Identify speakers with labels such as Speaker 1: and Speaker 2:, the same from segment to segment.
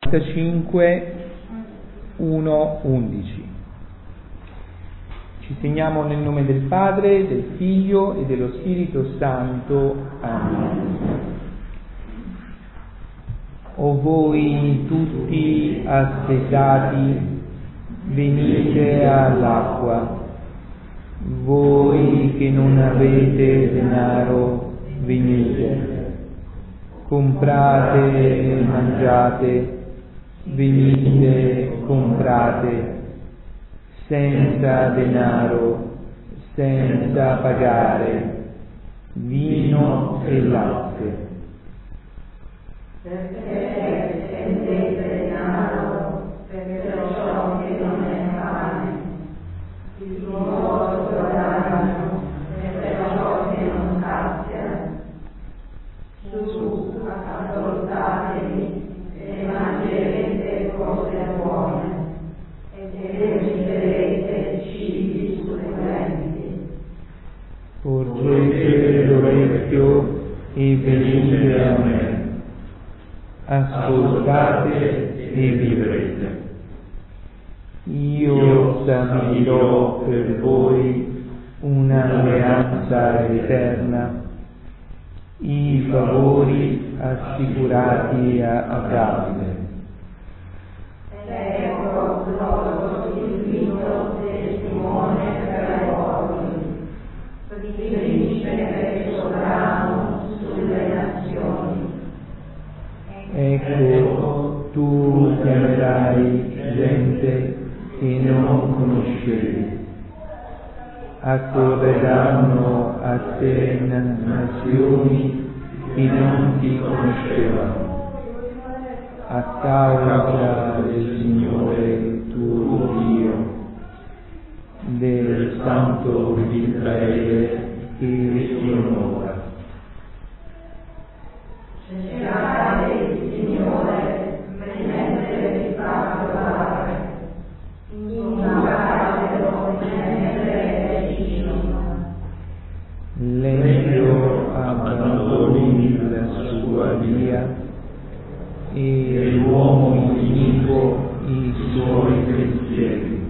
Speaker 1: 95, 1, 11. Ci segniamo nel nome del Padre, del Figlio e dello Spirito Santo. Amen. O voi tutti assetati, venite all'acqua. Voi che non avete denaro, venite. Comprate e mangiate, venite, comprate, senza denaro, senza pagare, vino e latte.
Speaker 2: Perché spendete denaro per ciò che non è pane, il vostro guadagno per ciò che non sazia. Su, ascoltatemi e mangerete cose buone e degusterete cibi succulenti.
Speaker 1: Porgete l'orecchio e venite a me. Ascoltate e vivrete. Io stabilirò per voi un'alleanza eterna, i favori assicurati a Davide.
Speaker 2: Ecco il mito testimone per voi, principe sovrano sulle nazioni.
Speaker 1: Ecco, tu chiamerai gente che non conoscevi. Accorreranno a te nazioni che non ti conoscevano, a causa del Signore tuo Dio, del Santo di Israele che ti onora.
Speaker 2: Cercate il Signore mentre vi fa trovare, invocatelo mentre è vicino.
Speaker 1: L'empio abbandoni la sua via e l'uomo iniquo i suoi pensieri.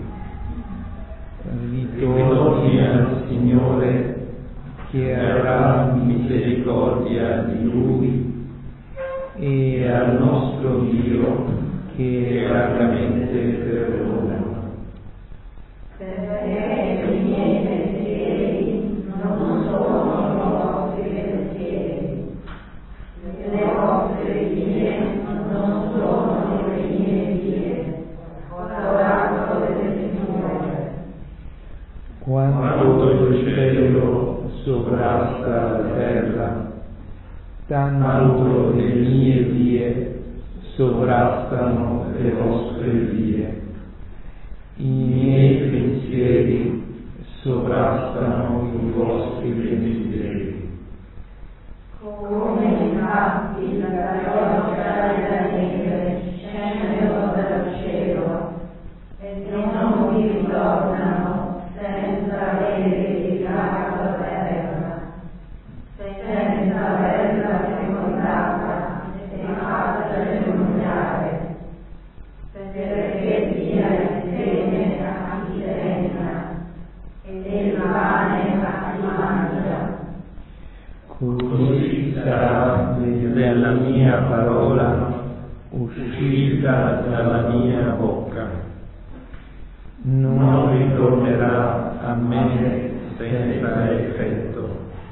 Speaker 1: Ritorni al Signore che avrà misericordia di lui e al nostro Dio che largamente perdona.
Speaker 2: Perché i miei pensieri non sono i vostri pensieri, le vostre vie non sono le mie vie, l'oracolo del Signore.
Speaker 1: Quanto il cielo sovrasta la terra, tanto le mie vie sovrastano le vostre vie. I miei pensieri sovrastano i vostri pensieri.
Speaker 2: Come infatti la pioggia e la neve scendono dal cielo e non vi ritornano senza avere irrigato la terra, senza averla fecondata e fatta germogliare, perché dia il seme a chi semina e il pane a chi mangia.
Speaker 1: Così sarà della mia parola uscita dalla mia bocca. Non ritornerà a me senza effetto,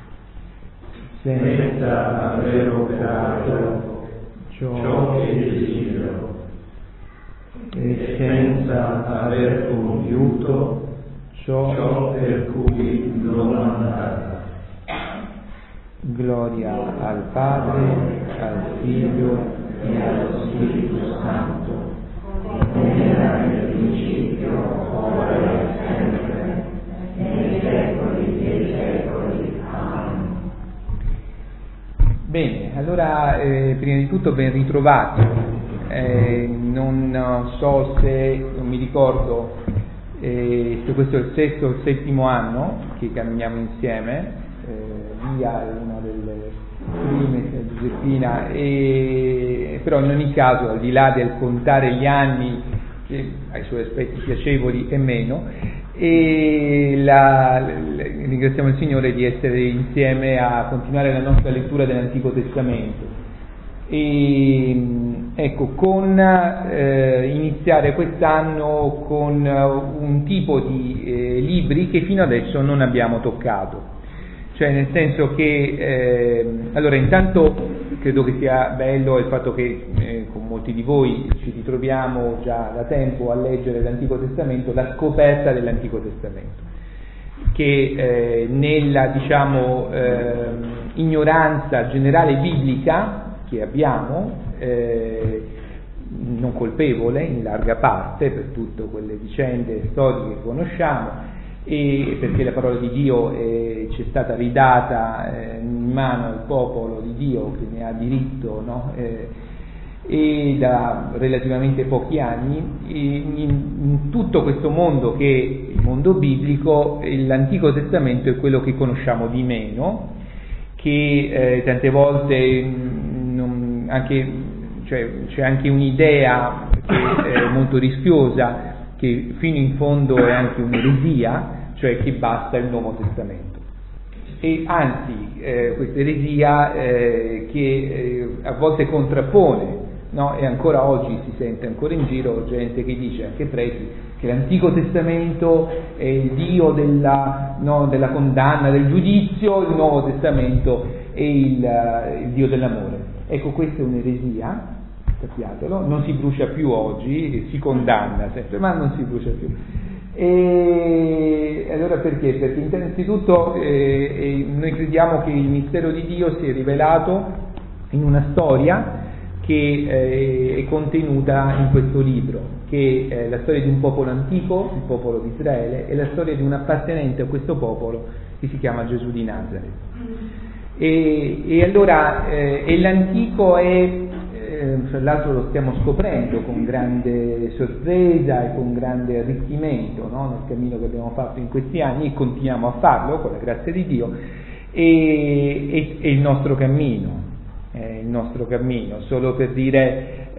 Speaker 1: senza aver operato ciò che desidero e senza aver compiuto ciò per cui l'ho mandata. Gloria al Padre, al Figlio e allo Spirito Santo, come era nel principio, ora e sempre, nei secoli dei secoli. Amen. Bene, allora prima di tutto ben ritrovati. Non so se, non mi ricordo se questo è il sesto o il settimo anno che camminiamo insieme. Via è una delle Giuseppina, però in ogni caso, al di là del contare gli anni, che ha i suoi aspetti piacevoli e meno, ringraziamo il Signore di essere insieme a continuare la nostra lettura dell'Antico Testamento. Ecco, iniziare quest'anno con un tipo di libri che fino adesso non abbiamo toccato. Cioè, nel senso che, allora, intanto credo che sia bello il fatto che con molti di voi ci ritroviamo già da tempo a leggere l'Antico Testamento, la scoperta dell'Antico Testamento, che nella, diciamo, ignoranza generale biblica che abbiamo, non colpevole in larga parte per tutte quelle vicende storiche che conosciamo, e perché la parola di Dio ci è stata ridata in mano al popolo di Dio che ne ha diritto, no? E da relativamente pochi anni, in tutto questo mondo che è il mondo biblico, l'Antico Testamento è quello che conosciamo di meno, che tante volte c'è anche un'idea che è molto rischiosa, che fino in fondo è anche un'eresia, cioè che basta il Nuovo Testamento. E anzi, questa eresia che a volte contrappone, no? E ancora oggi si sente ancora in giro gente che dice, anche preti, che l'Antico Testamento è il Dio della condanna, del giudizio, il Nuovo Testamento è il Dio dell'amore. Ecco, questa è un'eresia, sappiatelo, non si brucia più oggi, si condanna sempre, ma non si brucia più. E allora perché? Perché innanzitutto noi crediamo che il mistero di Dio si è rivelato in una storia che è contenuta in questo libro, che è la storia di un popolo antico, il popolo di Israele, e la storia di un appartenente a questo popolo che si chiama Gesù di Nazareth. E allora l'antico è, tra l'altro lo stiamo scoprendo con grande sorpresa e con grande arricchimento, no? Nel cammino che abbiamo fatto in questi anni, e continuiamo a farlo con la grazia di Dio, è il nostro cammino. Il nostro cammino, solo per dire,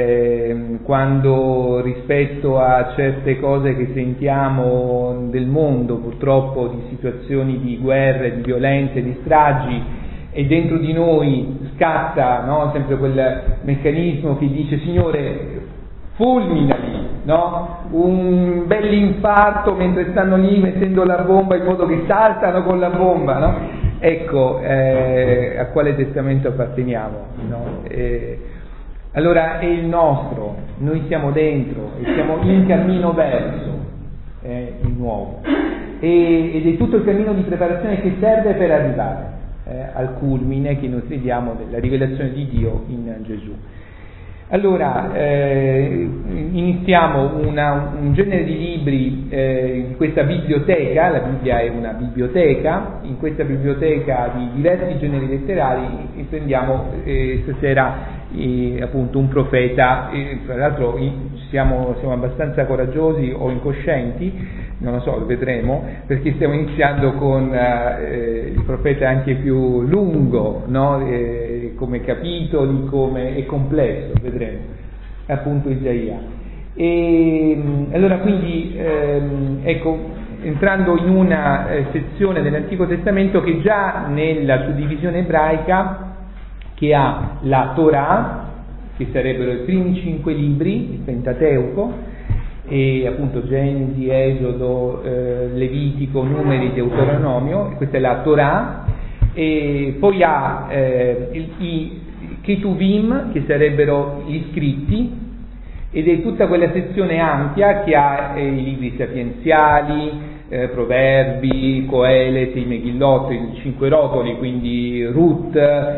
Speaker 1: quando rispetto a certe cose che sentiamo del mondo, purtroppo di situazioni di guerre, di violenze, di stragi, e dentro di noi scatta, no, sempre quel meccanismo che dice: Signore, fulminali, no? Un bell'infarto mentre stanno lì mettendo la bomba, in modo che saltano con la bomba, no? Ecco, a quale testamento apparteniamo, no? Allora è il nostro, noi siamo dentro e siamo in cammino verso il nuovo, ed è tutto il cammino di preparazione che serve per arrivare al culmine che noi crediamo della rivelazione di Dio in Gesù. Allora, iniziamo un genere di libri di questa biblioteca. La Bibbia è una biblioteca. In questa biblioteca di diversi generi letterari prendiamo stasera appunto un profeta. Tra l'altro siamo abbastanza coraggiosi o incoscienti, non lo so, lo vedremo, perché stiamo iniziando con il profeta anche più lungo, no? Come capitoli, come è complesso, vedremo, appunto Isaia. E allora quindi ecco, entrando in una sezione dell'Antico Testamento che già nella suddivisione ebraica, che ha la Torah, che sarebbero i primi 5 libri, il Pentateuco, e appunto Genesi, Esodo, Levitico, Numeri, Deuteronomio, questa è la Torah. E poi ha i Ketuvim, che sarebbero gli scritti, ed è tutta quella sezione ampia che ha i libri sapienziali, Proverbi, Coelete, i Meghillot, i 5 rotoli, quindi Ruth,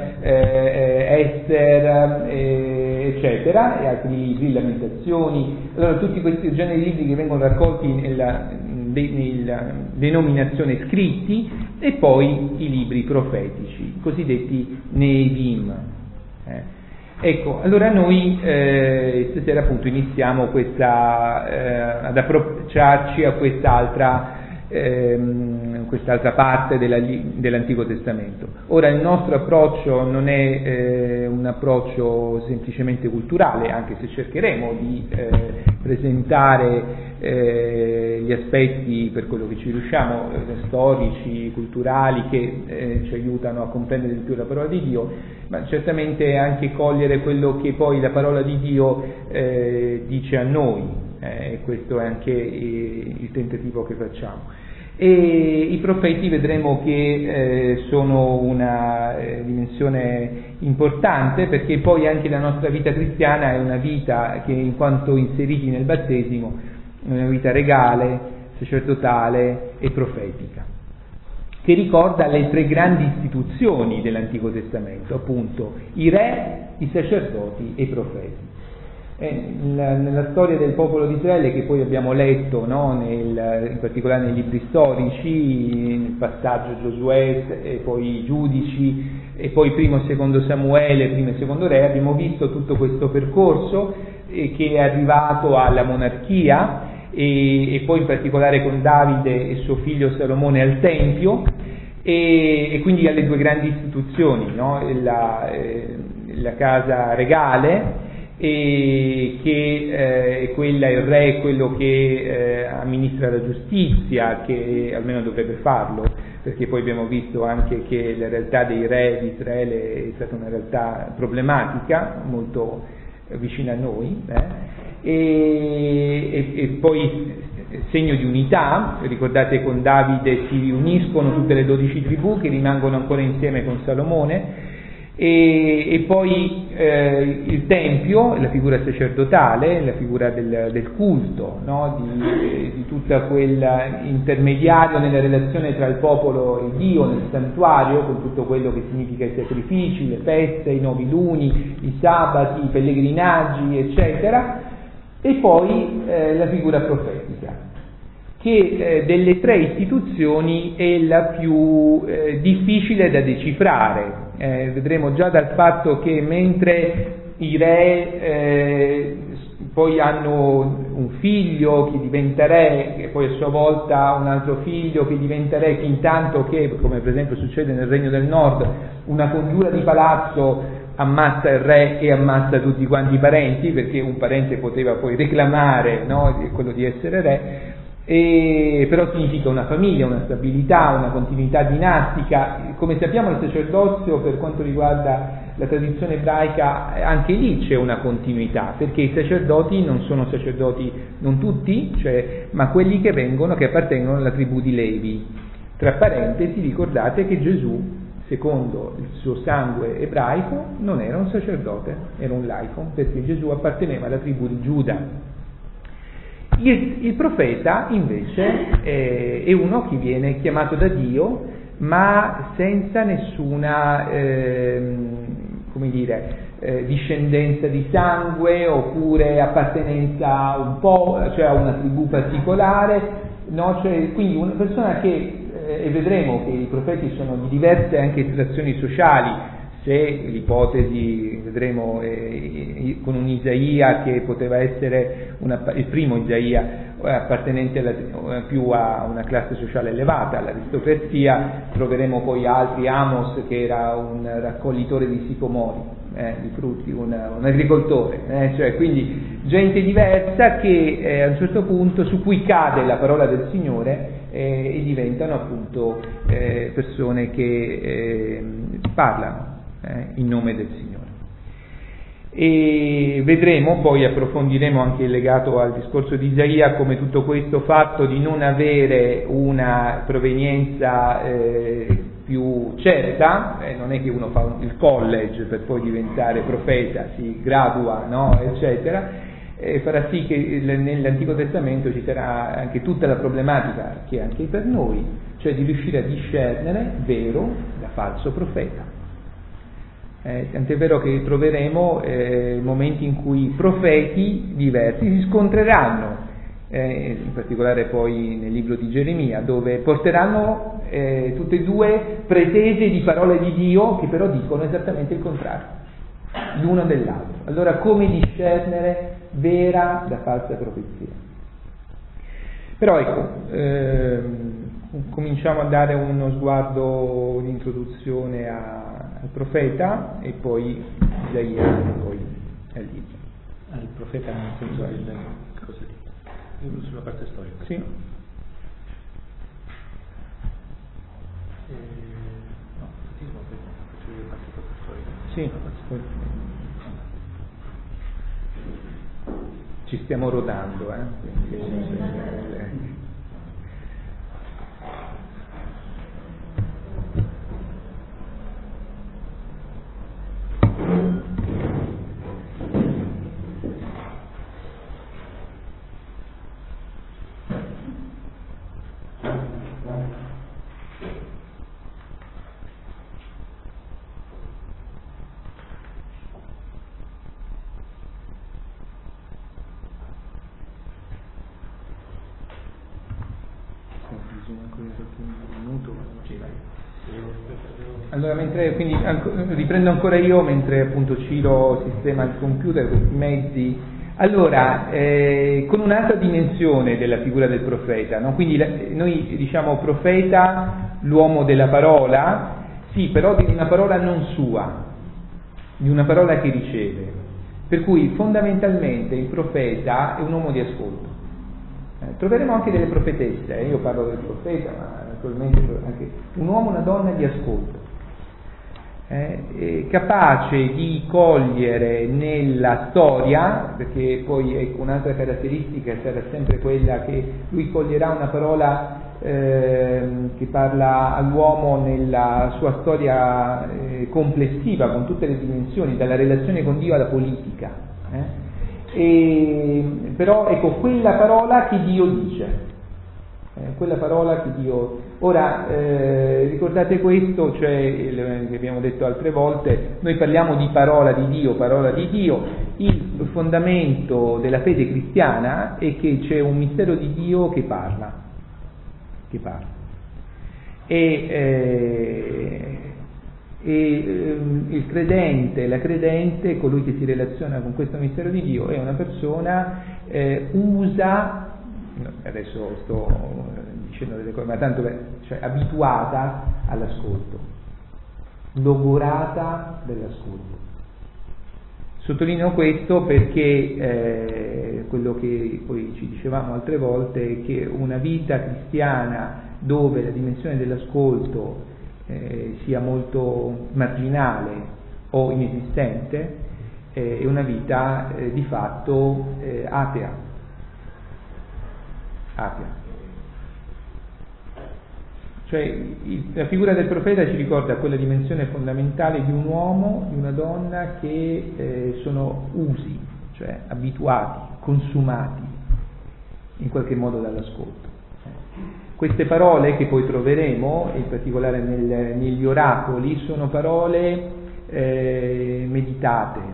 Speaker 1: Ester, eccetera, e altri libri, Lamentazioni. Allora tutti questi generi di libri che vengono raccolti nella denominazione scritti, e poi i libri profetici, cosiddetti Neevim. Ecco, allora noi stasera appunto iniziamo ad approcciarci a quest'altra quest'altra parte dell'Antico Testamento. Ora, il nostro approccio non è un approccio semplicemente culturale, anche se cercheremo di presentare gli aspetti, per quello che ci riusciamo, storici, culturali, che ci aiutano a comprendere di più la parola di Dio, ma certamente anche cogliere quello che poi la parola di Dio dice a noi. Questo è anche il tentativo che facciamo. E i profeti vedremo che sono una dimensione importante, perché poi anche la nostra vita cristiana è una vita che, in quanto inseriti nel battesimo, è una vita regale, sacerdotale e profetica, che ricorda le tre grandi istituzioni dell'Antico Testamento, appunto i re, i sacerdoti e i profeti. Nella storia del popolo di Israele, che poi abbiamo letto, no? In particolare nei libri storici, nel passaggio Giosuè e poi i giudici, e poi primo e secondo Samuele, primo e secondo re, abbiamo visto tutto questo percorso che è arrivato alla monarchia, e poi in particolare con Davide e suo figlio Salomone al Tempio, e quindi alle due grandi istituzioni, no? La casa regale, e che quella, il re è quello che amministra la giustizia, che almeno dovrebbe farlo, perché poi abbiamo visto anche che la realtà dei re di Israele è stata una realtà problematica, molto vicina a noi, e poi segno di unità. Ricordate, con Davide si riuniscono tutte le 12 tribù che rimangono ancora insieme con Salomone. E poi il Tempio, la figura sacerdotale, la figura del culto, no? di tutta quella intermediario nella relazione tra il popolo e Dio nel santuario, con tutto quello che significa i sacrifici, le feste, i noviluni, i sabati, i pellegrinaggi, eccetera. E poi la figura profetica, che delle tre istituzioni è la più difficile da decifrare. Vedremo già dal fatto che mentre i re poi hanno un figlio che diventa re, e poi a sua volta un altro figlio che diventa re, intanto che, come per esempio succede nel Regno del Nord, una congiura di palazzo ammazza il re e ammazza tutti quanti i parenti, perché un parente poteva poi reclamare, no, quello di essere re. Però significa una famiglia, una stabilità, una continuità dinastica. Come sappiamo, il sacerdozio, per quanto riguarda la tradizione ebraica, anche lì c'è una continuità, perché i sacerdoti non sono sacerdoti, non tutti, ma quelli che appartengono alla tribù di Levi. Tra parentesi, ricordate che Gesù, secondo il suo sangue ebraico, non era un sacerdote, era un laico, perché Gesù apparteneva alla tribù di Giuda. Il profeta invece è uno che viene chiamato da Dio, ma senza nessuna discendenza di sangue, oppure appartenenza un po', cioè a una tribù particolare, no? Quindi una persona che, e vedremo che i profeti sono di diverse anche estrazioni sociali. Se l'ipotesi, vedremo con un Isaia che poteva essere il primo Isaia appartenente più a una classe sociale elevata, all'aristocrazia, troveremo poi altri, Amos che era un raccoglitore di sicomori, di frutti, un agricoltore, quindi gente diversa che a un certo punto, su cui cade la parola del Signore, e diventano appunto persone che parlano in nome del Signore. E vedremo, poi approfondiremo anche legato al discorso di Isaia, come tutto questo fatto di non avere una provenienza più certa, non è che uno fa il college per poi diventare profeta, si gradua, no? eccetera, farà sì che nell'Antico Testamento ci sarà anche tutta la problematica che è anche per noi, cioè di riuscire a discernere vero da falso profeta. Tant'è vero che troveremo momenti in cui profeti diversi si scontreranno, in particolare poi nel libro di Geremia, dove porteranno tutte e due pretese di parole di Dio che però dicono esattamente il contrario, l'uno dell'altro. Allora, come discernere vera da falsa profezia? Però ecco, cominciamo a dare uno sguardo di introduzione al profeta e poi Isaia e poi al libro.
Speaker 3: Al profeta nel senso del cosa dice? Sulla parte storica.
Speaker 1: Sì.
Speaker 3: No, faccio io parte proprio storica.
Speaker 1: Sì. Ci stiamo rodando, Allora, quindi riprendo ancora io mentre appunto Ciro sistema il computer, questi mezzi. Allora, con un'altra dimensione della figura del profeta, no? Quindi noi diciamo profeta, l'uomo della parola, sì, però di una parola non sua, di una parola che riceve. Per cui fondamentalmente il profeta è un uomo di ascolto. Troveremo anche delle profetesse, io parlo del profeta, ma naturalmente anche un uomo, una donna di ascolto, capace di cogliere nella storia, perché poi ecco, un'altra caratteristica sarà sempre quella che lui coglierà una parola che parla all'uomo nella sua storia complessiva, con tutte le dimensioni, dalla relazione con Dio alla politica. Però ecco quella parola che Dio dice, quella parola che Dio... Ora ricordate questo, cioè che abbiamo detto altre volte, noi parliamo di parola di Dio, il fondamento della fede cristiana è che c'è un mistero di Dio che parla. Il credente, la credente, colui che si relaziona con questo mistero di Dio, è una persona usa, adesso sto dicendo delle cose, ma tanto cioè abituata all'ascolto, logorata dell'ascolto. Sottolineo questo perché quello che poi ci dicevamo altre volte è che una vita cristiana dove la dimensione dell'ascolto sia molto marginale o inesistente è una vita di fatto atea. Cioè la figura del profeta ci ricorda quella dimensione fondamentale di un uomo, di una donna che sono usi, cioè abituati, consumati in qualche modo dall'ascolto. Queste parole che poi troveremo, in particolare negli oracoli, sono parole meditate,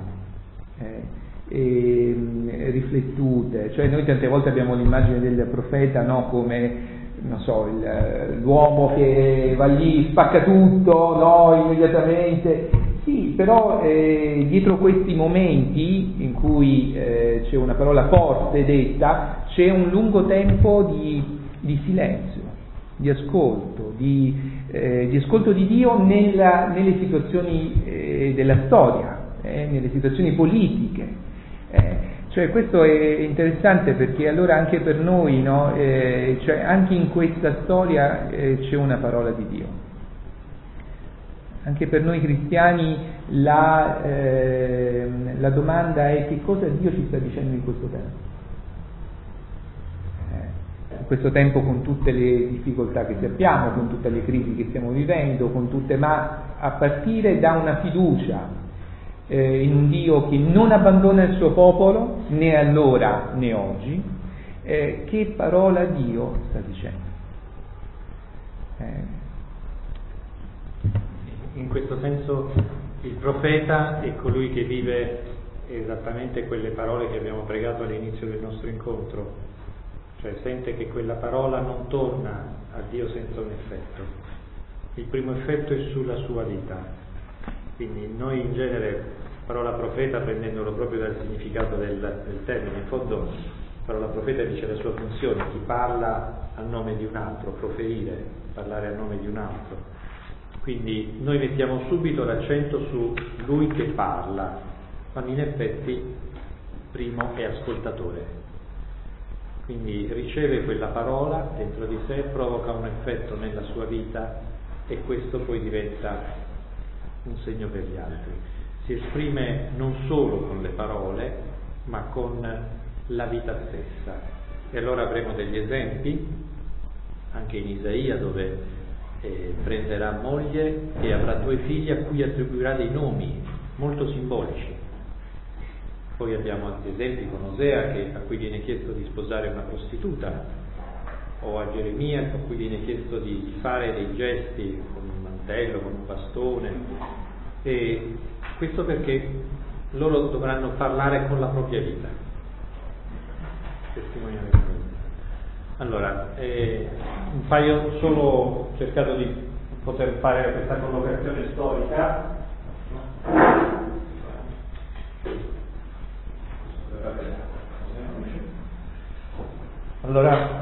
Speaker 1: riflettute, cioè noi tante volte abbiamo l'immagine del profeta, no, come non so, l'uomo che va lì, spacca tutto, no, immediatamente. Sì, però dietro questi momenti in cui c'è una parola forte detta, c'è un lungo tempo di silenzio, di ascolto, di ascolto di Dio nelle situazioni della storia, nelle situazioni politiche. Cioè questo è interessante perché allora anche per noi, no, cioè anche in questa storia c'è una parola di Dio. Anche per noi cristiani la domanda è: che cosa Dio ci sta dicendo in questo tempo? In questo tempo, con tutte le difficoltà che sappiamo, con tutte le crisi che stiamo vivendo, ma a partire da una fiducia in un Dio che non abbandona il suo popolo, né allora né oggi, che parola Dio sta dicendo?
Speaker 3: In questo senso il profeta è colui che vive esattamente quelle parole che abbiamo pregato all'inizio del nostro incontro, cioè sente che quella parola non torna a Dio senza un effetto. Il primo effetto è sulla sua vita. Quindi noi in genere, parola profeta, prendendolo proprio dal significato del termine, in fondo Però la profeta dice la sua funzione, chi parla a nome di un altro, proferire, parlare a nome di un altro. Quindi noi mettiamo subito l'accento su lui che parla, quando in effetti primo è ascoltatore. Quindi riceve quella parola dentro di sé, provoca un effetto nella sua vita e questo poi diventa un segno per gli altri. Si esprime non solo con le parole, ma con la vita stessa. E allora avremo degli esempi, anche in Isaia, dove prenderà moglie e avrà 2 figli a cui attribuirà dei nomi molto simbolici. Poi abbiamo altri esempi con Osea a cui viene chiesto di sposare una prostituta, o a Geremia a cui viene chiesto di fare dei gesti con un mantello, con un bastone, e questo perché loro dovranno parlare con la propria vita, testimoniare con la vita. Allora, un paio solo ho cercato di poter fare questa collocazione storica. Allora,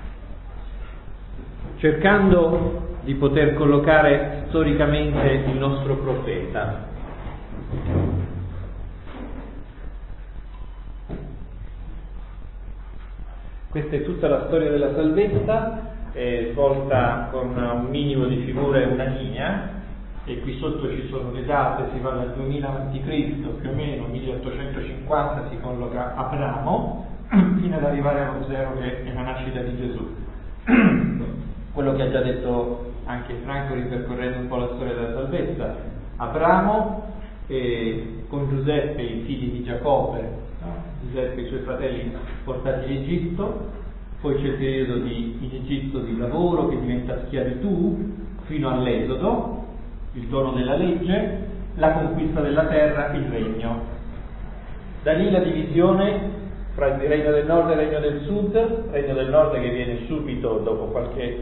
Speaker 3: cercando di poter collocare storicamente il nostro profeta, questa è tutta la storia della salvezza, svolta con un minimo di figure e una linea, e qui sotto ci sono le date, si va dal 2000 a.C., più o meno 1850 si colloca Abramo, fino ad arrivare allo 0 che è la nascita di Gesù. Quello che ha già detto anche Franco ripercorrendo un po' la storia della salvezza. Abramo con Giuseppe, i figli di Giacobbe, no? Giuseppe e i suoi fratelli portati in Egitto, poi c'è il periodo in Egitto di lavoro che diventa schiavitù fino all'Esodo, il dono della legge, la conquista della terra, il regno. Da lì la divisione fra il regno del nord e il regno del sud, il regno del nord che viene subito dopo qualche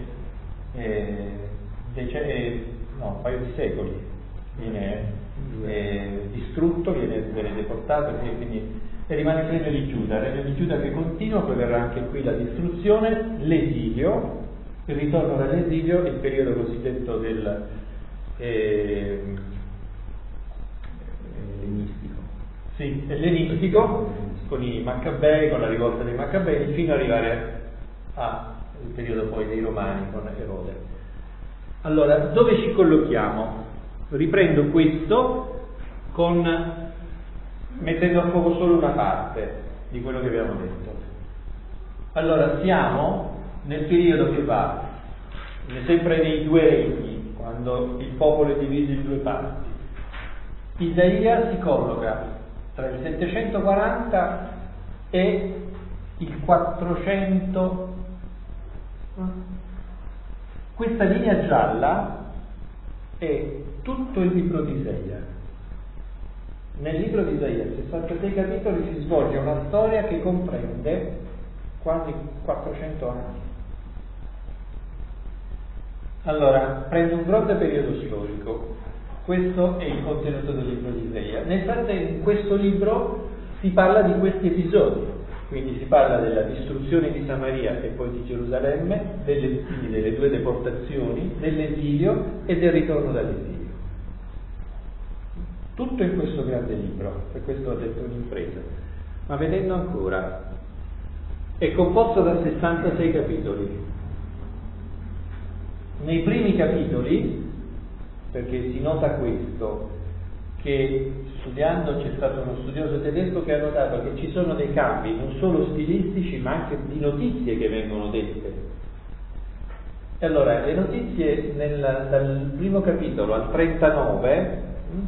Speaker 3: un paio di secoli, viene distrutto, viene deportato, e rimane il regno di Giuda. Il regno di Giuda che continua, poi verrà anche qui la distruzione, l'esilio, il ritorno dall'esilio, il periodo cosiddetto del ellenistico, con i Maccabei, con la rivolta dei Maccabei, fino ad arrivare al periodo poi dei Romani con Erode. Allora, dove ci collochiamo? Riprendo questo mettendo a fuoco solo una parte di quello che abbiamo detto. Allora, siamo nel periodo che va sempre nei 2 regni, quando il popolo è diviso in 2 parti. Isaia si colloca tra il 740 e il 400. Questa linea gialla è tutto il libro di Isaia. Nel libro di Isaia, 66 capitoli, si svolge una storia che comprende quasi 400 anni. Allora, prendo un grande periodo storico. Questo è il contenuto del libro di Isaia. Nel frattempo, in questo libro si parla di questi episodi. Quindi si parla della distruzione di Samaria e poi di Gerusalemme, quindi delle 2 deportazioni, dell'esilio e del ritorno dall'esilio. Tutto in questo grande libro, per questo ho detto un'impresa. Ma vedendo ancora, è composto da 66 capitoli. Nei primi capitoli, perché si nota questo, che studiando c'è stato uno studioso tedesco che ha notato che ci sono dei cambi non solo stilistici ma anche di notizie che vengono dette. E allora le notizie dal primo capitolo al 39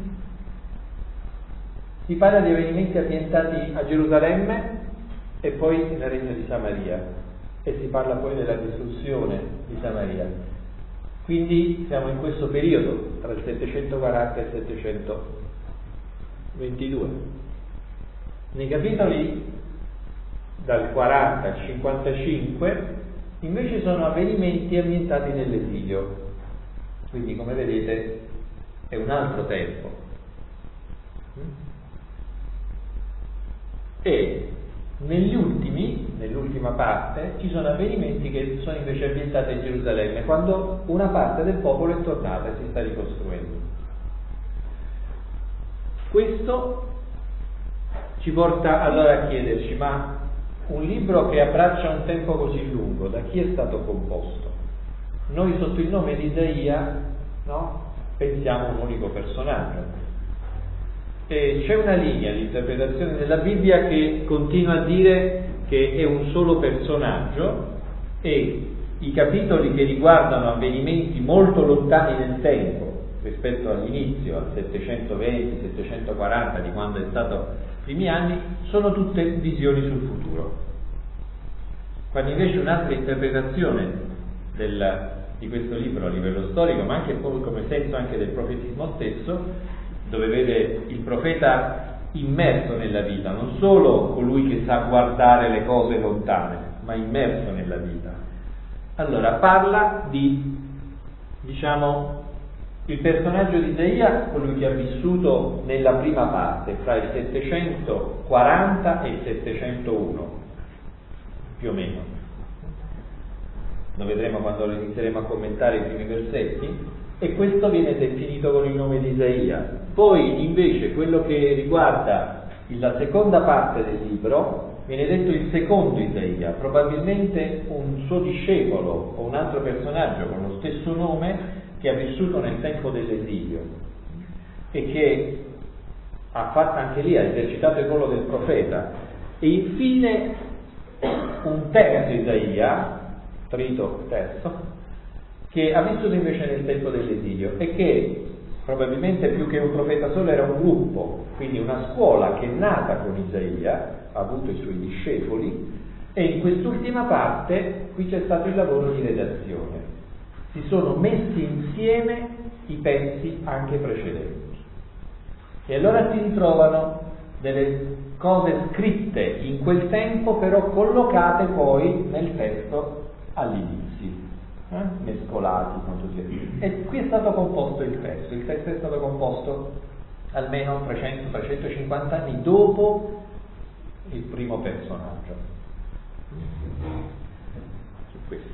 Speaker 3: si parla di avvenimenti ambientati a Gerusalemme e poi nel regno di Samaria, e si parla poi della distruzione di Samaria. Quindi siamo in questo periodo tra il 740 e il 722. Nei capitoli dal 40 al 55 invece sono avvenimenti ambientati nell'esilio, quindi come vedete è un altro tempo. E negli ultimi
Speaker 4: nell'ultima parte, ci sono avvenimenti che sono invece ambientati in Gerusalemme, quando una parte del popolo è tornata e si sta ricostruendo. Questo ci porta allora a chiederci, ma un libro che abbraccia un tempo così lungo, da chi è stato composto? Noi sotto il nome di Isaia, no? Pensiamo a un unico personaggio. E c'è una linea di interpretazione della Bibbia che continua a dire che è un solo personaggio, e i capitoli che riguardano avvenimenti molto lontani nel tempo rispetto all'inizio, al 720-740 di quando è stato i primi anni, sono tutte visioni sul futuro. Quando invece un'altra interpretazione di questo libro a livello storico, ma anche poi come senso anche del profetismo stesso, dove vede il profeta immerso nella vita, non solo colui che sa guardare le cose lontane, ma immerso nella vita. Allora parla di, diciamo, il personaggio di Isaia, colui che ha vissuto nella prima parte, fra il 740 e il 701, più o meno. Lo vedremo quando inizieremo a commentare i primi versetti, e questo viene definito con il nome di Isaia. Poi invece quello che riguarda la seconda parte del libro viene detto il secondo Isaia, probabilmente un suo discepolo o un altro personaggio con lo stesso nome che ha vissuto nel tempo dell'esilio e che ha fatto anche lì, ha esercitato il ruolo del profeta. E infine un terzo Isaia, terzo, che ha vissuto invece nel tempo dell'esilio e che probabilmente più che un profeta solo era un gruppo, quindi una scuola che è nata con Isaia, ha avuto i suoi discepoli, e in quest'ultima parte qui c'è stato il lavoro di redazione. Si sono messi insieme i pezzi anche precedenti e allora si ritrovano delle cose scritte in quel tempo però collocate poi nel testo all'inizio, mescolati con tutti e qui è stato composto il testo è stato composto almeno 300-350 anni dopo il primo personaggio. Su questo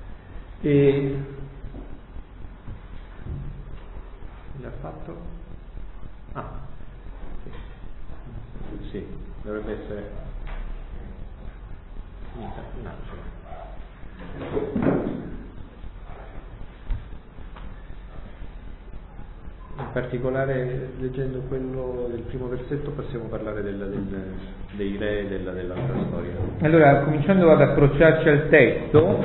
Speaker 4: l'ha fatto? Sì, dovrebbe essere in particolare, leggendo quello del primo versetto possiamo parlare dei re e dell'altra storia.
Speaker 1: Allora, cominciando ad approcciarci al testo,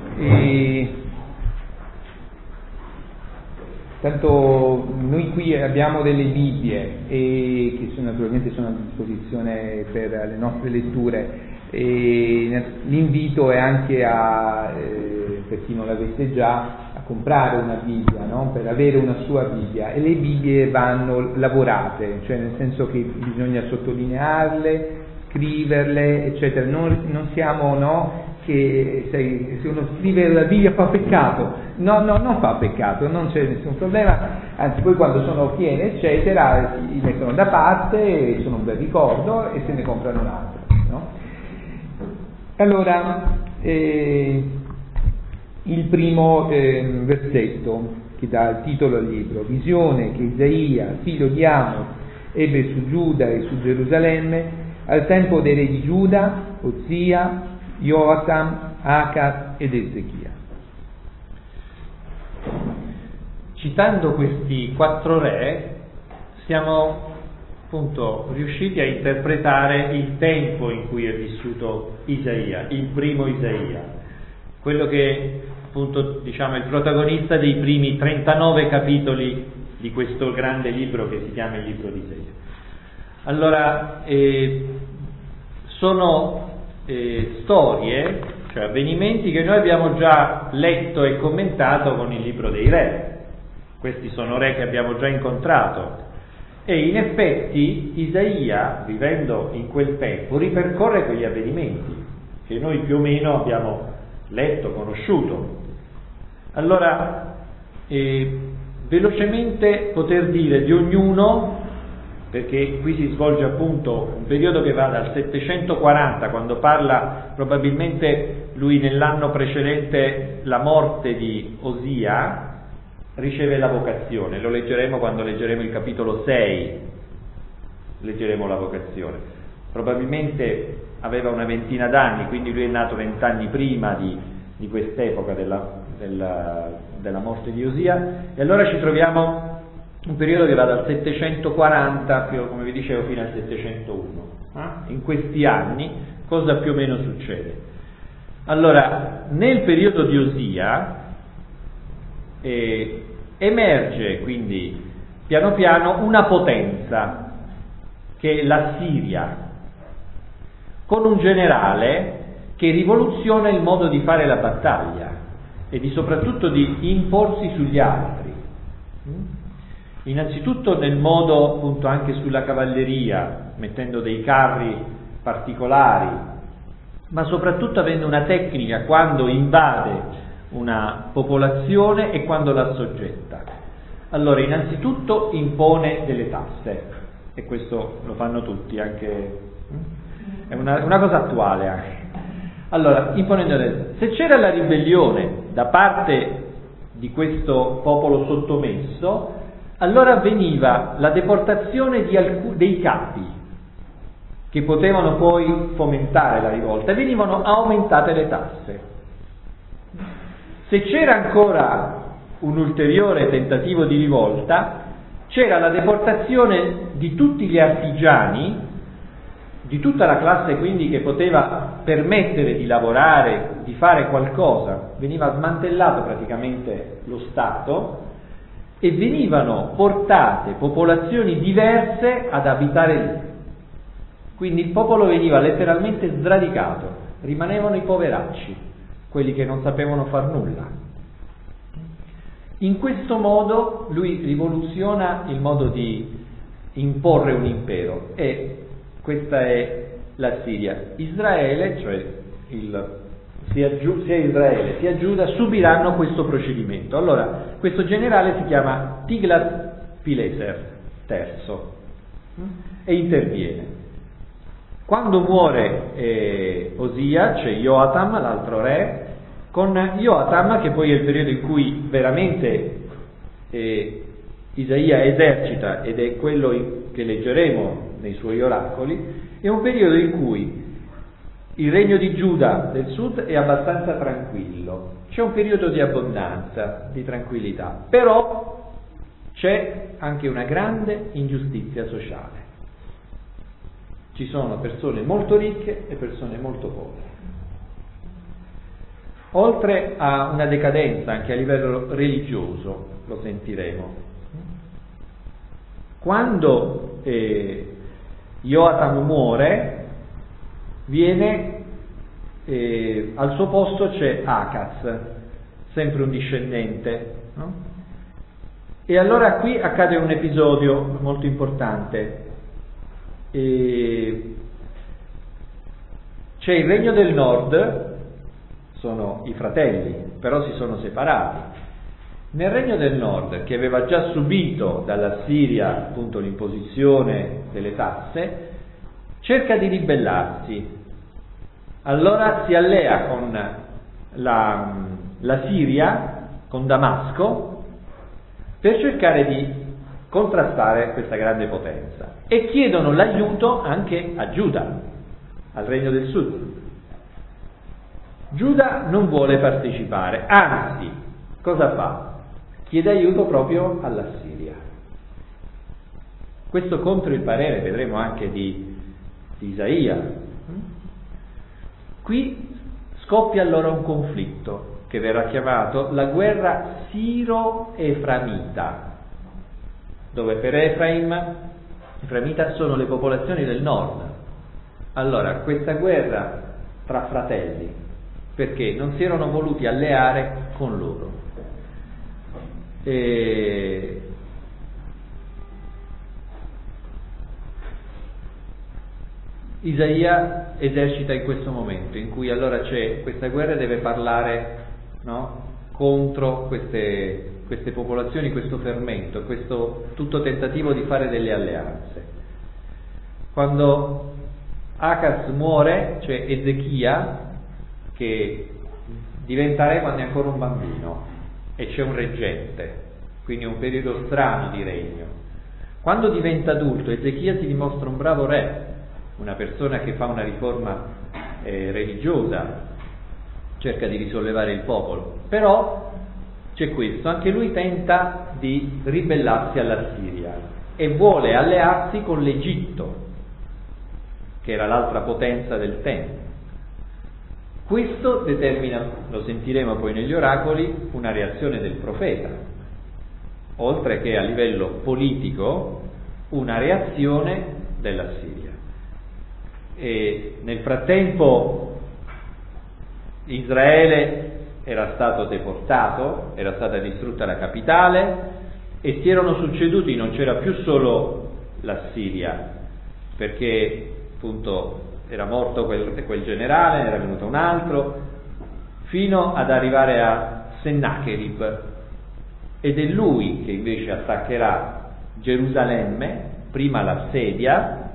Speaker 1: tanto noi qui abbiamo delle Bibbie che naturalmente sono a disposizione per le nostre letture, e l'invito è anche per chi non l'avesse già, a comprare una Bibbia, no? Per avere una sua Bibbia, e le Bibbie vanno lavorate, cioè nel senso che bisogna sottolinearle, scriverle, eccetera. Non siamo, no? Che se uno scrive la Bibbia fa peccato, non fa peccato, non c'è nessun problema, anzi poi quando sono piene eccetera si mettono da parte, sono un bel ricordo e se ne comprano un'altra, no? Allora il primo versetto che dà il titolo al libro: visione che Isaia figlio di Amos ebbe su Giuda e su Gerusalemme al tempo dei re di Giuda, Ozia, Joatam, Acaz ed Ezechia.
Speaker 4: Citando questi 4 re siamo appunto riusciti a interpretare il tempo in cui è vissuto Isaia, il primo Isaia, quello che appunto diciamo è il protagonista dei primi 39 capitoli di questo grande libro che si chiama il libro di Isaia. Allora sono storie, cioè avvenimenti che noi abbiamo già letto e commentato con il libro dei re. Questi sono re che abbiamo già incontrato, e in effetti Isaia, vivendo in quel tempo, ripercorre quegli avvenimenti che noi più o meno abbiamo letto, conosciuto. Allora velocemente poter dire di ognuno
Speaker 3: perché qui si svolge appunto un periodo che va dal 740, quando parla probabilmente lui nell'anno precedente la morte di Osia, riceve la vocazione, lo leggeremo quando leggeremo il capitolo 6, leggeremo la vocazione. Probabilmente aveva una ventina d'anni, quindi lui è nato 20 anni prima di quest'epoca della morte di Osia, e allora ci troviamo un periodo che va dal 740, come vi dicevo, fino al 701. In questi anni cosa più o meno succede? Allora, nel periodo di Osia emerge quindi piano piano una potenza che è la Siria, con un generale che rivoluziona il modo di fare la battaglia e soprattutto di imporsi sugli altri. Innanzitutto nel modo appunto anche sulla cavalleria, mettendo dei carri particolari, ma soprattutto avendo una tecnica quando invade una popolazione e quando la assoggetta. Allora, innanzitutto impone delle tasse, e questo lo fanno tutti, anche è una cosa attuale anche. Allora, imponendo delle tasse. Se c'era la ribellione da parte di questo popolo sottomesso, allora avveniva la deportazione dei capi che potevano poi fomentare la rivolta e venivano aumentate le tasse. Se c'era ancora un ulteriore tentativo di rivolta, c'era la deportazione di tutti gli artigiani, di tutta la classe quindi che poteva permettere di lavorare, di fare qualcosa, veniva smantellato praticamente lo Stato e venivano portate popolazioni diverse ad abitare lì. Quindi il popolo veniva letteralmente sradicato, rimanevano i poveracci, quelli che non sapevano far nulla. In questo modo lui rivoluziona il modo di imporre un impero, e questa è la Siria. Israele, cioè sia Israele sia Giuda, subiranno questo procedimento. Allora, questo generale si chiama Tiglat-Pileser III e interviene. Quando muore Osia, c'è Joatam, l'altro re, con Joatam, che poi è il periodo in cui veramente Isaia esercita, ed è quello che leggeremo nei suoi oracoli, è un periodo in cui il regno di Giuda del sud è abbastanza tranquillo, c'è un periodo di abbondanza, di tranquillità, però c'è anche una grande ingiustizia sociale. Ci sono persone molto ricche e persone molto povere. Oltre a una decadenza anche a livello religioso, lo sentiremo. Quando Joatam muore, viene al suo posto c'è Acaz, sempre un discendente, no? E allora qui accade un episodio molto importante. C'è il regno del nord, sono i fratelli, però si sono separati. Nel regno del nord, che aveva già subito dalla Siria appunto l'imposizione delle tasse, cerca di ribellarsi. Allora si allea con la Siria, con Damasco, per cercare di contrastare questa grande potenza, e chiedono l'aiuto anche a Giuda, al regno del sud. Giuda non vuole partecipare, anzi, cosa fa? Chiede aiuto proprio alla Siria. Questo contro il parere, vedremo anche di Isaia. Qui scoppia allora un conflitto che verrà chiamato la guerra siro-eframita, dove per Efraimita sono le popolazioni del nord. Allora, questa guerra tra fratelli, perché non si erano voluti alleare con loro. Isaia esercita in questo momento in cui allora c'è questa guerra e deve parlare, no, contro queste popolazioni, questo fermento, questo tutto tentativo di fare delle alleanze.
Speaker 4: Quando Acaz muore, c'è Ezechia che diventa re quando è ancora un bambino e c'è un reggente, quindi un periodo strano di regno. Quando diventa adulto, Ezechia si dimostra un bravo re, una persona che fa una riforma religiosa, cerca di risollevare il popolo, però c'è questo, anche lui tenta di ribellarsi all'Assiria e vuole allearsi con l'Egitto, che era l'altra potenza del tempo. Questo determina, lo sentiremo poi negli oracoli, una reazione del profeta, oltre che a livello politico una reazione dell'Assiria. E nel frattempo Israele era stato deportato, era stata distrutta la capitale e si erano succeduti, non c'era più solo l'Assiria, perché appunto era morto quel generale, ne era venuto un altro, fino ad arrivare a Sennacherib, ed è lui che invece attaccherà Gerusalemme, prima l'assedia,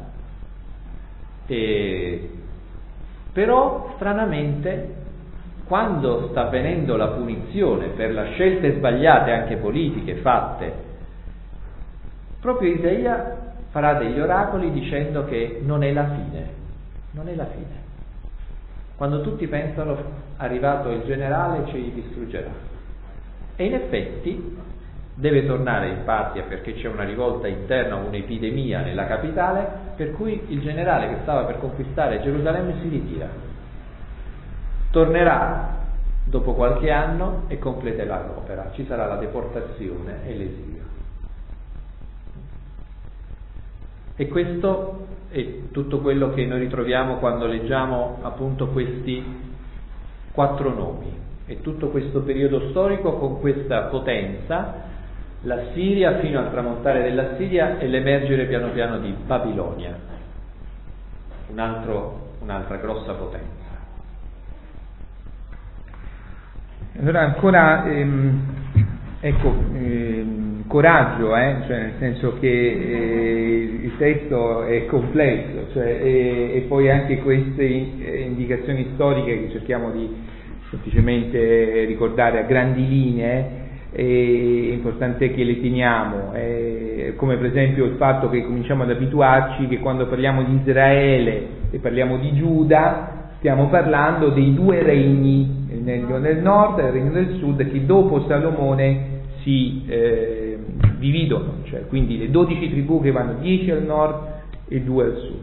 Speaker 4: però stranamente quando sta avvenendo la punizione per le scelte sbagliate anche politiche fatte, proprio Isaia farà degli oracoli dicendo che non è la fine. Non è la fine. Quando tutti pensano arrivato il generale ci distruggerà. E in effetti deve tornare in patria perché c'è una rivolta interna, un'epidemia nella capitale, per cui il generale che stava per conquistare Gerusalemme si ritira. Tornerà dopo qualche anno e completerà l'opera. Ci sarà la deportazione e l'esilio. E questo è tutto quello che noi ritroviamo quando leggiamo appunto questi 4 nomi. E tutto questo periodo storico con questa potenza, la Siria fino al tramontare della Siria e l'emergere piano piano di Babilonia, un'altra grossa potenza.
Speaker 1: Allora ancora coraggio, cioè nel senso che il testo è complesso, cioè, e poi anche queste indicazioni storiche che cerchiamo di semplicemente ricordare a grandi linee, è importante che le teniamo, come per esempio il fatto che cominciamo ad abituarci che quando parliamo di Israele e parliamo di Giuda stiamo parlando dei 2 regni, il regno del nord e il regno del sud, che dopo Salomone si dividono, cioè quindi le 12 tribù che vanno 10 al nord e 2 al sud.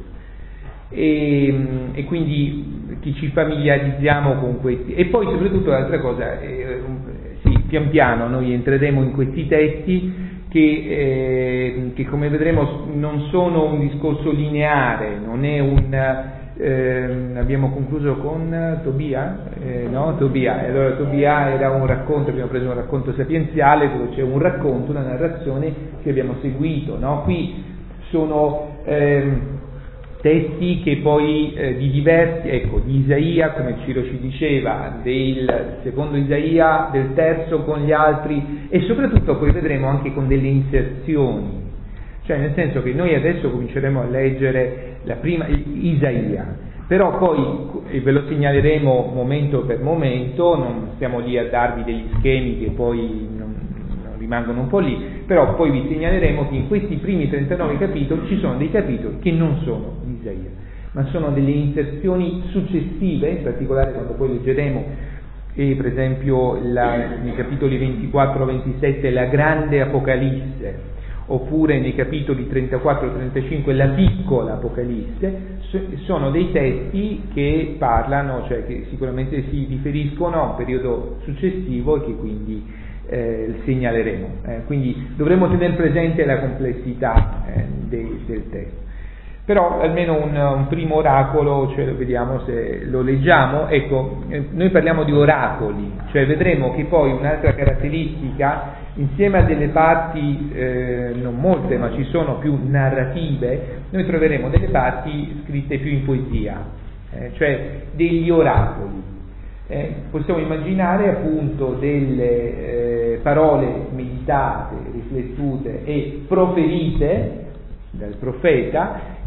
Speaker 1: E quindi ci familiarizziamo con questi. E poi soprattutto l'altra cosa, pian piano noi entreremo in questi testi che come vedremo non sono un discorso lineare, non è abbiamo concluso con Tobia, no? Tobia, e allora Tobia era un racconto, abbiamo preso un racconto sapienziale dove c'è un racconto, una narrazione che abbiamo seguito, no? Qui sono testi che poi di diversi, di Isaia, come Ciro ci diceva, del secondo Isaia, del terzo con gli altri, e soprattutto poi vedremo anche con delle inserzioni, cioè nel senso che noi adesso cominceremo a leggere la prima Isaia, però poi ve lo segnaleremo momento per momento, non stiamo lì a darvi degli schemi che poi non rimangono un po' lì, però poi vi segnaleremo che in questi primi 39 capitoli ci sono dei capitoli che non sono di Isaia, ma sono delle inserzioni successive, in particolare quando poi leggeremo per esempio nei capitoli 24-27 la grande Apocalisse, oppure nei capitoli 34-35 la piccola Apocalisse, sono dei testi che parlano, cioè che sicuramente si riferiscono a un periodo successivo e che quindi segnaleremo, quindi dovremo tenere presente la complessità del testo. Però almeno un primo oracolo, cioè vediamo se lo leggiamo. Ecco, noi parliamo di oracoli, cioè vedremo che poi un'altra caratteristica, insieme a delle parti, non molte, ma ci sono più narrative, noi troveremo delle parti scritte più in poesia, cioè degli oracoli. Possiamo immaginare appunto delle parole meditate, riflettute e proferite dal profeta,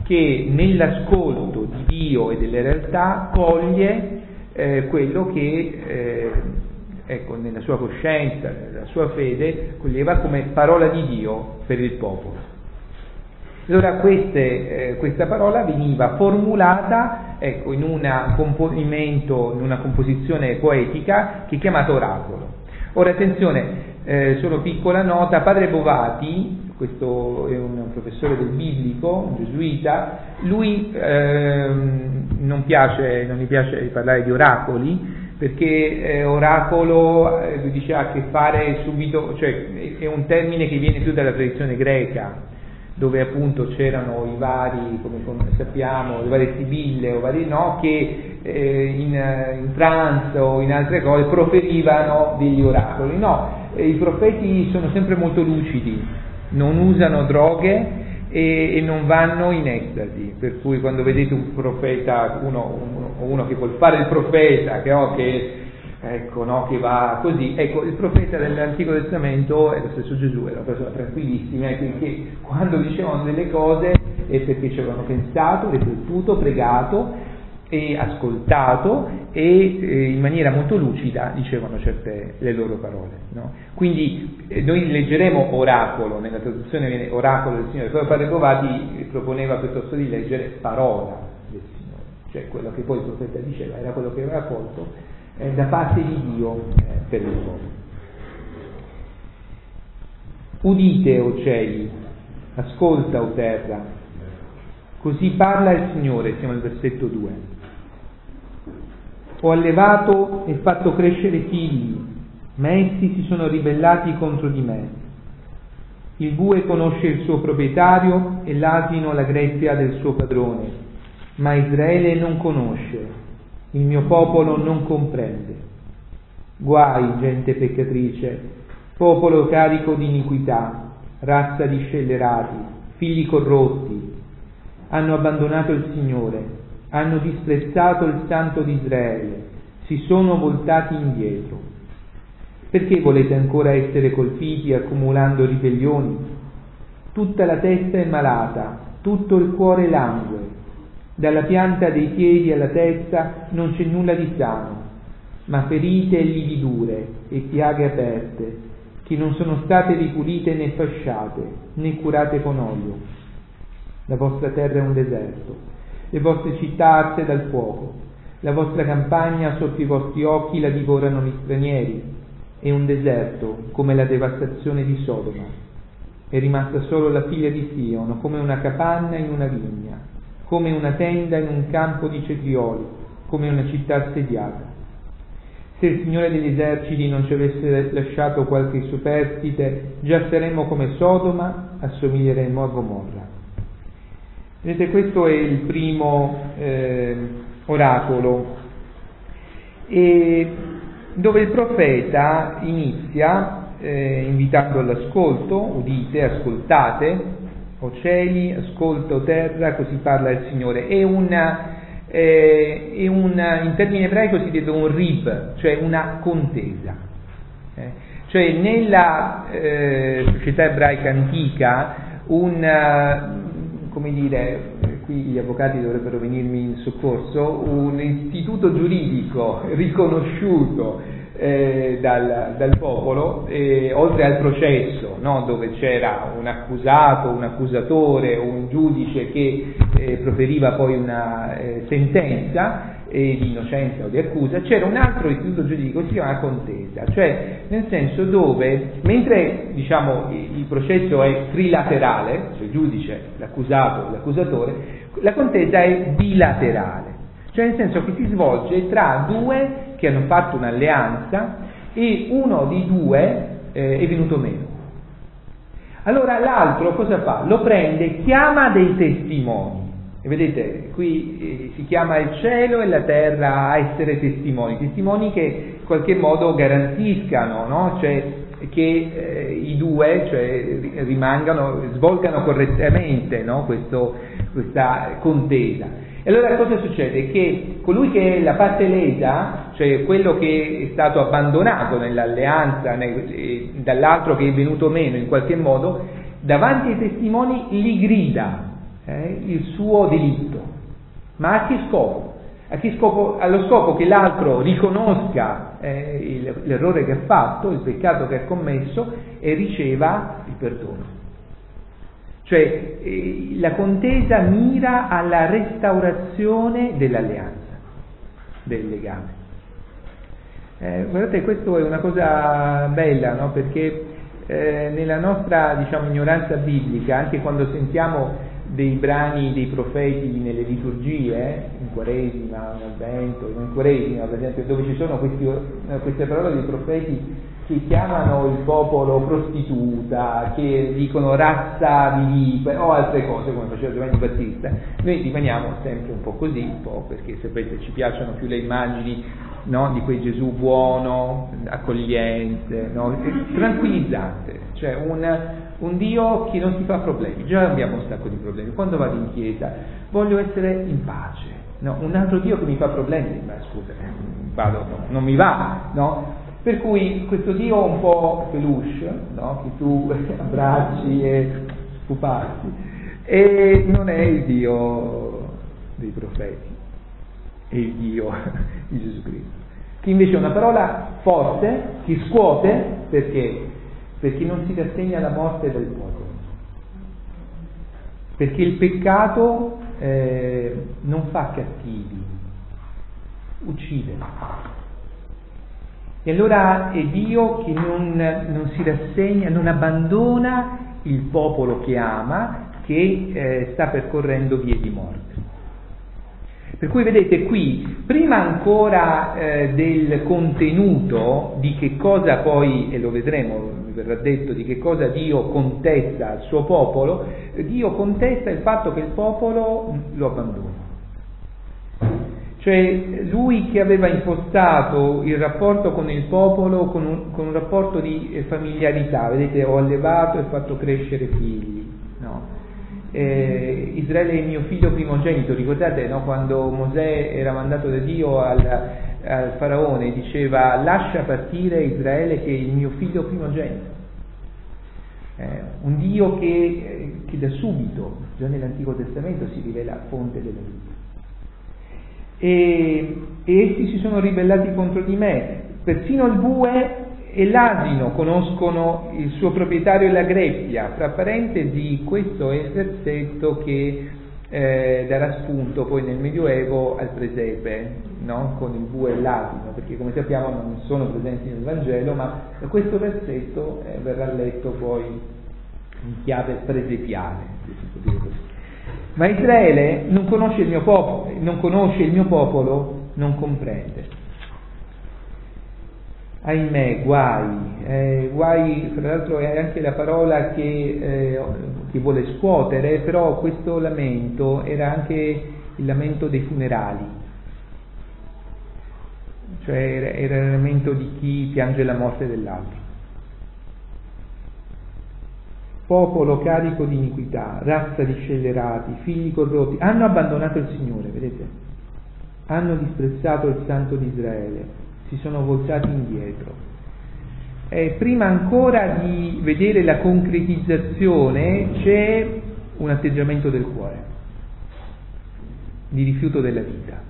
Speaker 1: che nell'ascolto di Dio e delle realtà coglie quello che nella sua coscienza, nella sua fede, coglieva come parola di Dio per il popolo. Allora questa parola veniva formulata in un componimento, in una composizione poetica che è chiamata oracolo. Ora attenzione, solo piccola nota, Padre Bovati, questo è un professore del biblico, un gesuita, lui non gli piace parlare di oracoli, perché oracolo lui dice ha a che fare subito, cioè è un termine che viene più dalla tradizione greca, dove appunto c'erano i vari, come sappiamo, le varie sibille o vari che in trance o in altre cose proferivano degli oracoli. No, i profeti sono sempre molto lucidi, non usano droghe e non vanno in estasi, per cui quando vedete un profeta, uno che vuol fare il profeta, che va così, il profeta dell'Antico Testamento è lo stesso Gesù, era una persona tranquillissima, che quando dicevano delle cose è perché ci avevano pensato, riflettuto, pregato e ascoltato e in maniera molto lucida dicevano le loro parole, no? Quindi noi leggeremo oracolo, nella traduzione viene oracolo del Signore, però Padre Bovati proponeva piuttosto di leggere parola del Signore, cioè quello che poi il profeta diceva era quello che aveva colto da parte di Dio per il popolo. Udite, o cieli, ascolta, o terra, così parla il Signore, siamo al versetto 2. Ho allevato e fatto crescere figli, ma essi si sono ribellati contro di me. Il bue conosce il suo proprietario e l'asino la greggia del suo padrone, ma Israele non conosce, il mio popolo non comprende. Guai, gente peccatrice, popolo carico di iniquità, razza di scellerati, figli corrotti. Hanno abbandonato il Signore, hanno disprezzato il Santo di Israele, si sono voltati indietro. Perché volete ancora essere colpiti accumulando ribellioni? Tutta la testa è malata, tutto il cuore langue. Dalla pianta dei piedi alla testa non c'è nulla di sano, ma ferite e lividure e piaghe aperte, che non sono state ripulite né fasciate, né curate con olio. La vostra terra è un deserto, le vostre città arse dal fuoco, la vostra campagna sotto i vostri occhi la divorano gli stranieri, è un deserto come la devastazione di Sodoma. È rimasta solo la figlia di Sion, come una capanna in una vigna, come una tenda in un campo di cetrioli, come una città assediata. Se il Signore degli eserciti non ci avesse lasciato qualche superstite, già saremmo come Sodoma, assomiglieremmo a Gomorra. Vedete, questo è il primo oracolo, e dove il profeta inizia invitando all'ascolto. Udite, ascoltate, o cieli, ascolta, o terra, così parla il Signore. In termine ebraico si dice un rib, cioè una contesa. Cioè nella società ebraica antica come dire, qui gli avvocati dovrebbero venirmi in soccorso, un istituto giuridico riconosciuto dal popolo, oltre al processo, no? Dove c'era un accusato, un accusatore, un giudice che proferiva poi una sentenza di innocenza o di accusa, c'era un altro istituto giuridico che si chiama contesa, cioè nel senso dove, mentre il processo è trilaterale, cioè il giudice, l'accusato e l'accusatore, la contesa è bilaterale, cioè nel senso che si svolge tra due che hanno fatto un'alleanza e uno di due è venuto meno. Allora l'altro cosa fa? Lo prende, chiama dei testimoni. E vedete, qui si chiama il cielo e la terra a essere testimoni che in qualche modo garantiscano, no? Cioè che i due svolgano correttamente, no? Questa contesa. E allora cosa succede? Che colui che è la parte lesa, cioè quello che è stato abbandonato nell'alleanza dall'altro che è venuto meno in qualche modo, davanti ai testimoni li grida. il suo delitto. Ma a che scopo? Allo scopo che l'altro riconosca l'errore che ha fatto, il peccato che ha commesso e riceva il perdono. Cioè la contesa mira alla restaurazione dell'alleanza, del legame. Guardate, questo è una cosa bella, no? Perché nella nostra, ignoranza biblica, anche quando sentiamo dei brani dei profeti nelle liturgie, in Quaresima, in Avvento, in Quaresima per esempio, dove ci sono queste parole dei profeti che chiamano il popolo prostituta, che dicono razza di vipere o altre cose come faceva Giovanni Battista, noi rimaniamo sempre un po' così, un po' perché sapete ci piacciono più le immagini, no, di quel Gesù buono, accogliente, no, tranquillizzante, cioè un Dio che non ti fa problemi. Già abbiamo un sacco di problemi. Quando vado in chiesa voglio essere in pace, no? Un altro Dio che mi fa problemi, ma scusa, non mi va, no? Per cui questo Dio un po' peluche, no? Che tu abbracci e pupazzi, e non è il Dio dei profeti, è il Dio di Gesù Cristo, che invece è una parola forte, che scuote, perché non si rassegna alla morte del popolo, perché il peccato non fa cattivi, uccide. E allora è Dio che non si rassegna, non abbandona il popolo che ama, che sta percorrendo vie di morte. Per cui vedete qui, prima ancora del contenuto di che cosa poi, e lo vedremo, mi verrà detto, di che cosa Dio contesta al suo popolo, Dio contesta il fatto che il popolo lo abbandona. Cioè lui che aveva impostato il rapporto con il popolo con un rapporto di familiarità, vedete, ho allevato e fatto crescere figli, no? Israele è il mio figlio primogenito, ricordate, no? Quando Mosè era mandato da Dio al faraone, diceva lascia partire Israele che è il mio figlio primogenito. Un Dio che da subito, già nell'Antico Testamento, si rivela fonte della vita. E essi si sono ribellati contro di me, persino il bue e l'asino conoscono il suo proprietario e la greppia. Fra parentesi, questo è il versetto che darà spunto poi nel Medioevo al presepe, no? Con il bue e l'asino, perché come sappiamo non sono presenti nel Vangelo, ma questo versetto verrà letto poi in chiave presepiale, se si può dire così. Ma Israele non conosce il mio popolo, non comprende. Ahimè, guai, tra l'altro è anche la parola che vuole scuotere, però questo lamento era anche il lamento dei funerali, cioè era il lamento di chi piange la morte dell'altro. Popolo carico di iniquità, razza di scellerati, figli corrotti, hanno abbandonato il Signore, vedete? Hanno disprezzato il Santo di Israele, si sono voltati indietro. Prima ancora di vedere la concretizzazione c'è un atteggiamento del cuore, di rifiuto della vita,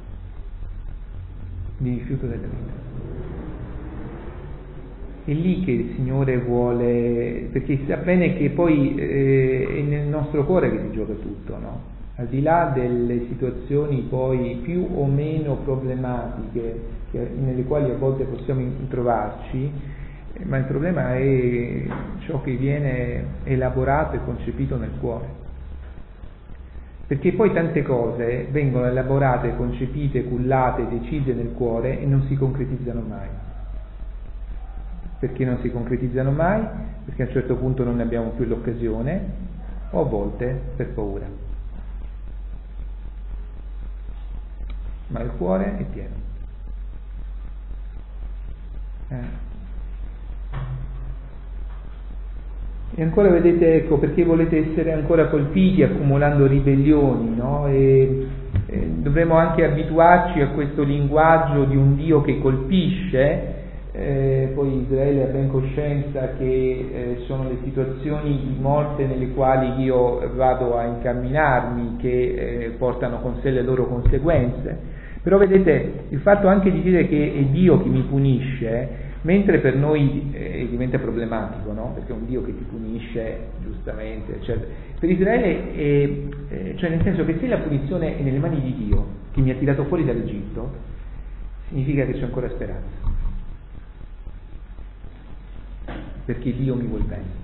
Speaker 1: È lì che il Signore vuole, perché sa bene che poi è nel nostro cuore che si gioca tutto, no? Al di là delle situazioni poi più o meno problematiche nelle quali a volte possiamo trovarci, ma il problema è ciò che viene elaborato e concepito nel cuore. Perché poi tante cose vengono elaborate, concepite, cullate, decise nel cuore e non si concretizzano mai. Perché non si concretizzano mai? Perché a un certo punto non ne abbiamo più l'occasione, o a volte per paura. Ma il cuore è pieno. E ancora vedete, ecco, perché volete essere ancora colpiti accumulando ribellioni, no? E dovremo anche abituarci a questo linguaggio di un Dio che colpisce, poi Israele ha ben coscienza che sono le situazioni di morte nelle quali io vado a incamminarmi che portano con sé le loro conseguenze. Però vedete, il fatto anche di dire che è Dio che mi punisce, mentre per noi diventa problematico, no? Perché è un Dio che ti punisce giustamente, eccetera. Per Israele cioè nel senso che se la punizione è nelle mani di Dio che mi ha tirato fuori dall'Egitto, significa che c'è ancora speranza, perché Dio mi vuol bene.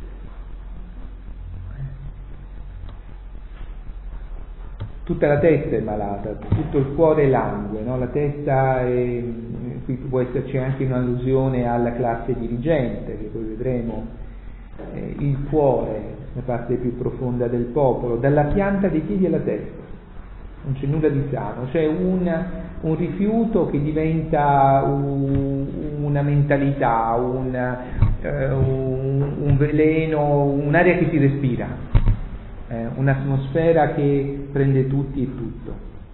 Speaker 1: Tutta la testa è malata, tutto il cuore langue, no? La testa qui può esserci anche un'allusione alla classe dirigente, che poi vedremo, il cuore, la parte più profonda del popolo, dalla pianta dei piedi alla testa, non c'è nulla di sano, c'è un rifiuto che diventa una mentalità, un veleno, un'aria che si respira. Un'atmosfera che prende tutti e tutto.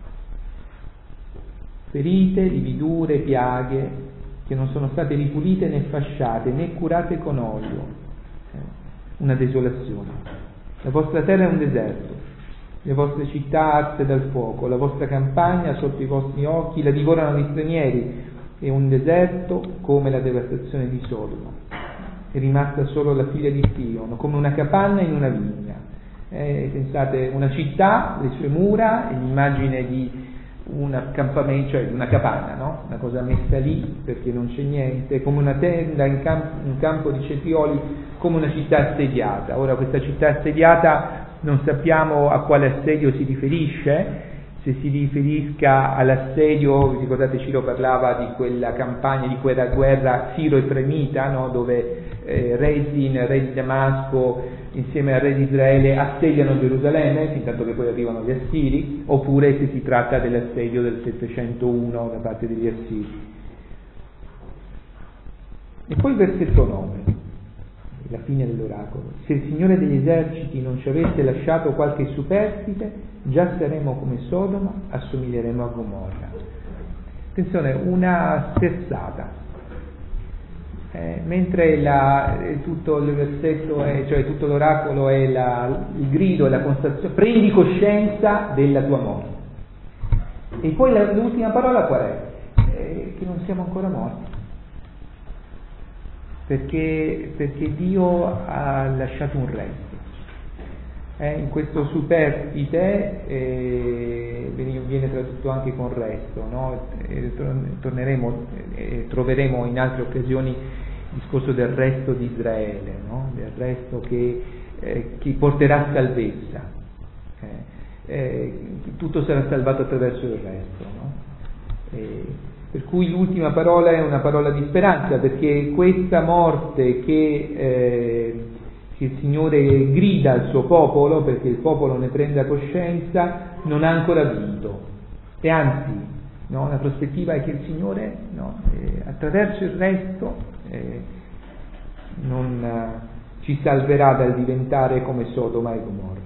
Speaker 1: Ferite, lividure, piaghe che non sono state ripulite né fasciate né curate con olio. Una desolazione. La vostra terra è un deserto, le vostre città arse dal fuoco, la vostra campagna sotto i vostri occhi la divorano gli stranieri, è un deserto come la devastazione di Sodoma. È rimasta solo la figlia di Sion, come una capanna in una vigna. Pensate, una città, le sue mura, è l'immagine di un accampamento, cioè di una capanna, no? Una cosa messa lì perché non c'è niente, come una tenda un campo di cetrioli, come una città assediata. Ora questa città assediata non sappiamo a quale assedio si riferisce, se si riferisca all'assedio, vi ricordate Ciro parlava di quella campagna, di quella guerra siro-efremita, no? Dove Rezin, re di Damasco, insieme al re di Israele assediano Gerusalemme, fin tanto che poi arrivano gli Assiri, oppure se si tratta dell'assedio del 701 da parte degli Assiri. E poi il versetto 9, la fine dell'oracolo: se il Signore degli eserciti non ci avesse lasciato qualche superstite, già saremo come Sodoma, assomiglieremo a Gomorra. Attenzione, una sterzata. Mentre tutto il versetto cioè tutto l'oracolo è il grido e la constatazione: prendi coscienza della tua morte. E poi l'ultima parola qual è? Che non siamo ancora morti, perché Dio ha lasciato un resto. In questo superstite viene tradotto anche con resto, no? Troveremo in altre occasioni il discorso del resto di Israele, no? Del resto che porterà salvezza, tutto sarà salvato attraverso il resto, no? Per cui l'ultima parola è una parola di speranza, perché questa morte che il Signore grida al suo popolo, perché il popolo ne prenda coscienza, non ha ancora vinto, e anzi, no, la prospettiva è che il Signore, no, attraverso il resto ci salverà dal diventare come Sodoma e Gomorra.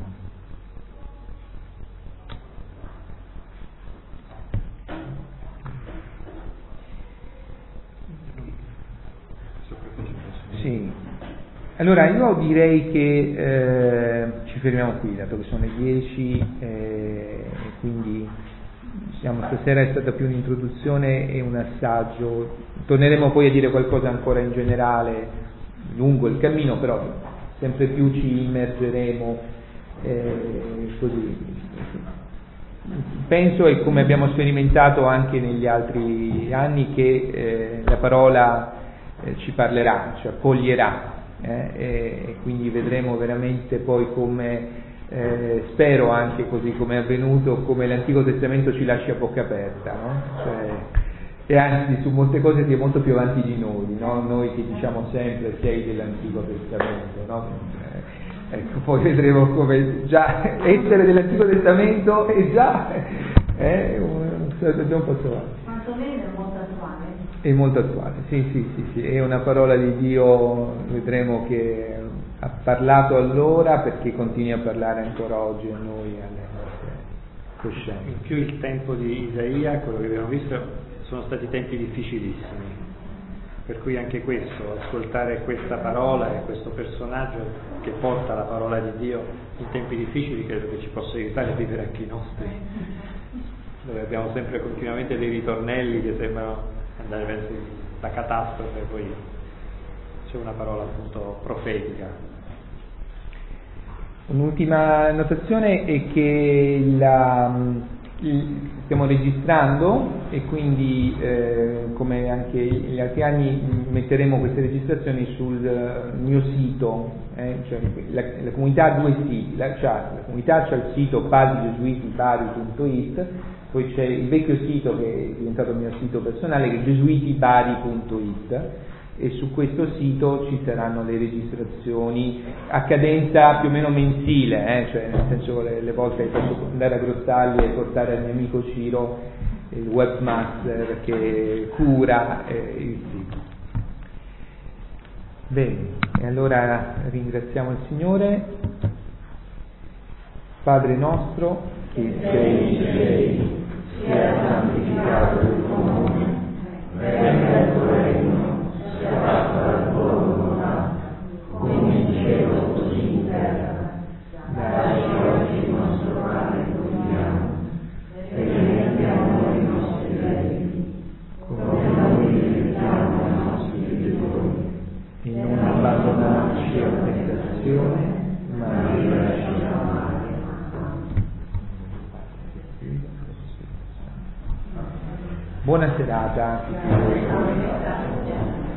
Speaker 1: Sì. Allora io direi che ci fermiamo qui, dato che sono le 10, quindi stasera è stata più un'introduzione e un assaggio. Torneremo poi a dire qualcosa ancora in generale lungo il cammino, però sempre più ci immergeremo così. Penso, e come abbiamo sperimentato anche negli altri anni, che la parola ci parlerà, ci accoglierà. E quindi vedremo veramente poi come spero anche così come è avvenuto, come l'Antico Testamento ci lascia a bocca aperta, no? E anzi su molte cose si è molto più avanti di noi, no? Noi che diciamo sempre sei dell'Antico Testamento, no? Ecco, poi vedremo come già essere dell'Antico Testamento è già un passo avanti.
Speaker 2: Quantomeno è molto attuale.
Speaker 1: È molto attuale, sì, è una parola di Dio, vedremo che ha parlato allora perché continua a parlare ancora oggi a noi, alle nostre coscienze.
Speaker 3: In più il tempo di Isaia, quello che abbiamo visto, sono stati tempi difficilissimi, Per cui anche questo, ascoltare questa parola e questo personaggio che porta la parola di Dio in tempi difficili, credo che ci possa aiutare a vivere anche i nostri, dove abbiamo sempre continuamente dei ritornelli che sembrano andare verso la catastrofe, poi c'è una parola appunto profetica.
Speaker 1: Un'ultima notazione è che stiamo registrando e quindi come anche gli altri anni metteremo queste registrazioni sul mio sito, cioè la comunità ha due siti, la comunità c'ha il sito padrigesuitibari.it, poi c'è il vecchio sito che è diventato il mio sito personale che è gesuitibari.it, e su questo sito ci saranno le registrazioni a cadenza più o meno mensile, cioè nel senso le volte posso andare a Grossalli e portare al mio amico Ciro il webmaster che cura il sito. Bene, e allora ringraziamo il Signore. Padre nostro che sei in cieli, sia santificato il tuo nome, venga il tuo regno, sia fatta la tua volontà, come in cielo così in terra. Dacci oggi il nostro pane quotidiano, e rimettiamo noi i nostri debiti, come noi rimettiamo ai nostri debitori, e non abbandonarci a tentazione, ma liberaci dal male. Buona serata a tutti voi.